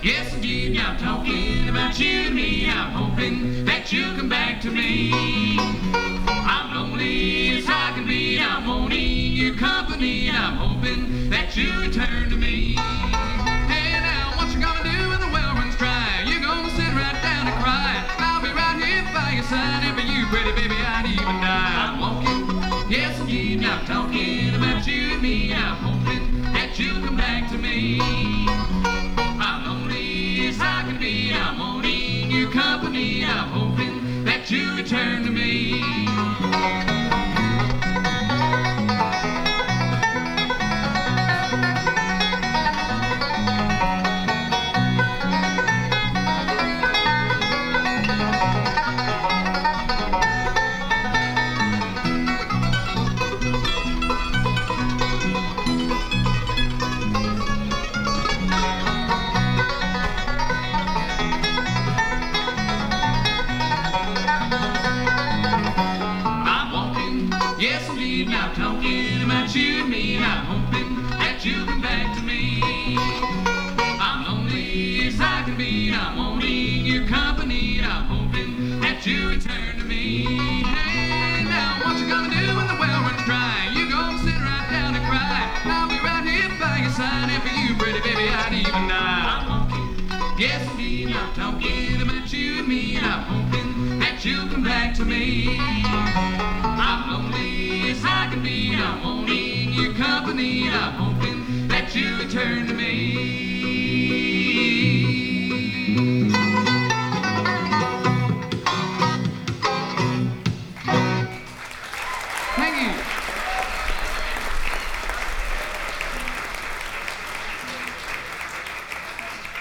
Yes, indeed, I'm talking about you and me. I'm hoping that you'll come back to me. I'm lonely as I can be. I'm wanting your company. I'm hoping that you return to me. Hey, now, what you gonna do when the well runs dry? You gonna sit right down and cry? I'll be right here by your side, and for you, pretty baby, I'd even die. I'm walking, yes, indeed, I'm talking about you and me. I'm hoping that you'll come back to me. I'm lonely as I can be. I'm wanting your company. I'm hoping that you return to me. Yes, indeed, now talking about you and me. I'm hoping that you'll come back to me. I'm lonely as I can be. I'm wanting your company. I'm hoping that you return to me. Hey, now what you gonna do when the well runs dry? You gonna sit right down and cry? I'll be right here by your side, and for you, pretty baby, I'd even die. I'm walking, yes, indeed, I'm talking about you and me. I'm hoping that you'll come back to me. I'm lonely as I can be. I'm wanting your company. I'm hoping that you return to me.